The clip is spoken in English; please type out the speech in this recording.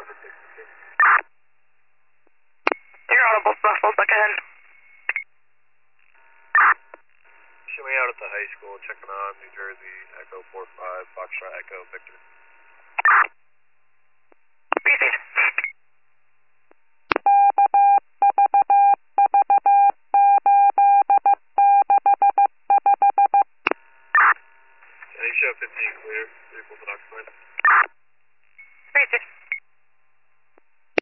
You're audible, Buffalo, back ahead. Showing out at the high school, checking on New Jersey, Echo 45, Foxtrot Echo, Victor. Received. Show 15 clear, vehicles and occupant.